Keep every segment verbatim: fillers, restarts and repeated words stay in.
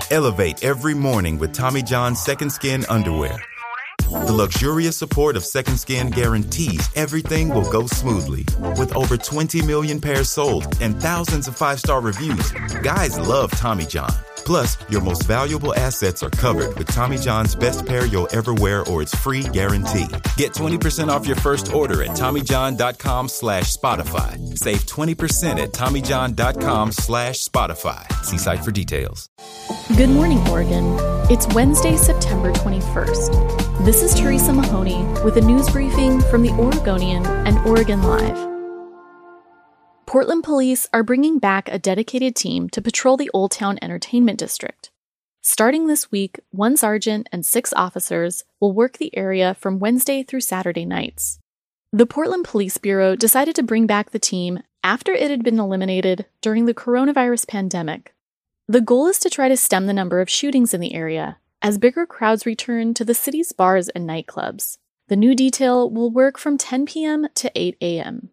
Elevate every morning with Tommy John's Second Skin underwear. The luxurious support of Second Skin guarantees everything will go smoothly. With over twenty million pairs sold and thousands of five-star reviews, guys love Tommy John. Plus, your most valuable assets are covered with Tommy John's best pair you'll ever wear or its free guarantee. Get twenty percent off your first order at TommyJohn.com slash Spotify. Save twenty percent at TommyJohn.com slash Spotify. See site for details. Good morning, Oregon. It's Wednesday, September twenty-first. This is Teresa Mahoney with a news briefing from the Oregonian and Oregon Live. Portland police are bringing back a dedicated team to patrol the Old Town Entertainment District. Starting this week, one sergeant and six officers will work the area from Wednesday through Saturday nights. The Portland Police Bureau decided to bring back the team after it had been eliminated during the coronavirus pandemic. The goal is to try to stem the number of shootings in the area as bigger crowds return to the city's bars and nightclubs. The new detail will work from ten p.m. to eight a.m.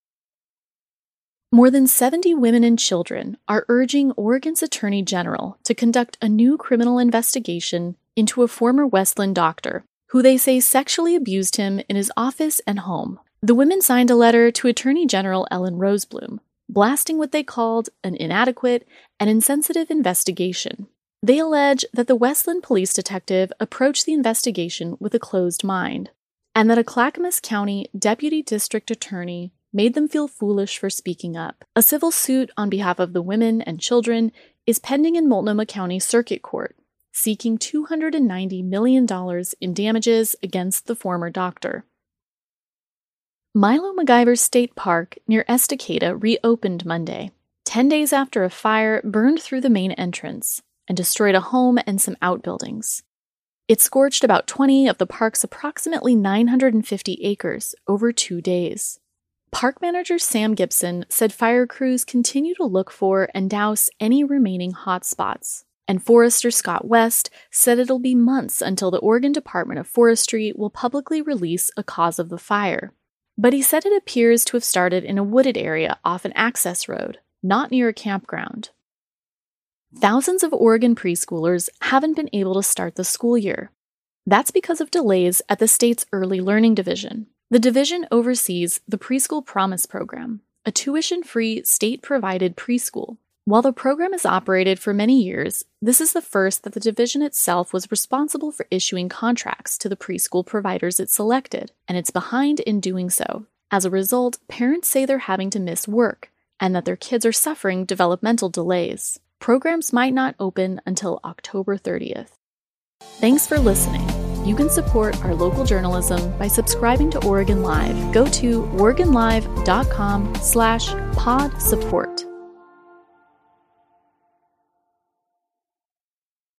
More than seventy women and children are urging Oregon's Attorney General to conduct a new criminal investigation into a former Westland doctor who they say sexually abused him in his office and home. The women signed a letter to Attorney General Ellen Rosebloom, blasting what they called an inadequate and insensitive investigation. They allege that the Westland police detective approached the investigation with a closed mind, and that a Clackamas County Deputy District Attorney made them feel foolish for speaking up. A civil suit on behalf of the women and children is pending in Multnomah County Circuit Court, seeking two hundred ninety million dollars in damages against the former doctor. Milo MacIver State Park near Estacada reopened Monday, ten days after a fire burned through the main entrance and destroyed a home and some outbuildings. It scorched about twenty of the park's approximately nine hundred fifty acres over two days. Park manager Sam Gibson said fire crews continue to look for and douse any remaining hotspots, and forester Scott West said it'll be months until the Oregon Department of Forestry will publicly release a cause of the fire. But he said it appears to have started in a wooded area off an access road, not near a campground. Thousands of Oregon preschoolers haven't been able to start the school year. That's because of delays at the state's Early Learning Division. The division oversees the Preschool Promise Program, a tuition-free, state-provided preschool. While the program has operated for many years, this is the first that the division itself was responsible for issuing contracts to the preschool providers it selected, and it's behind in doing so. As a result, parents say they're having to miss work, and that their kids are suffering developmental delays. Programs might not open until October thirtieth. Thanks for listening. You can support our local journalism by subscribing to Oregon Live. Go to oregonlive.com slash pod support.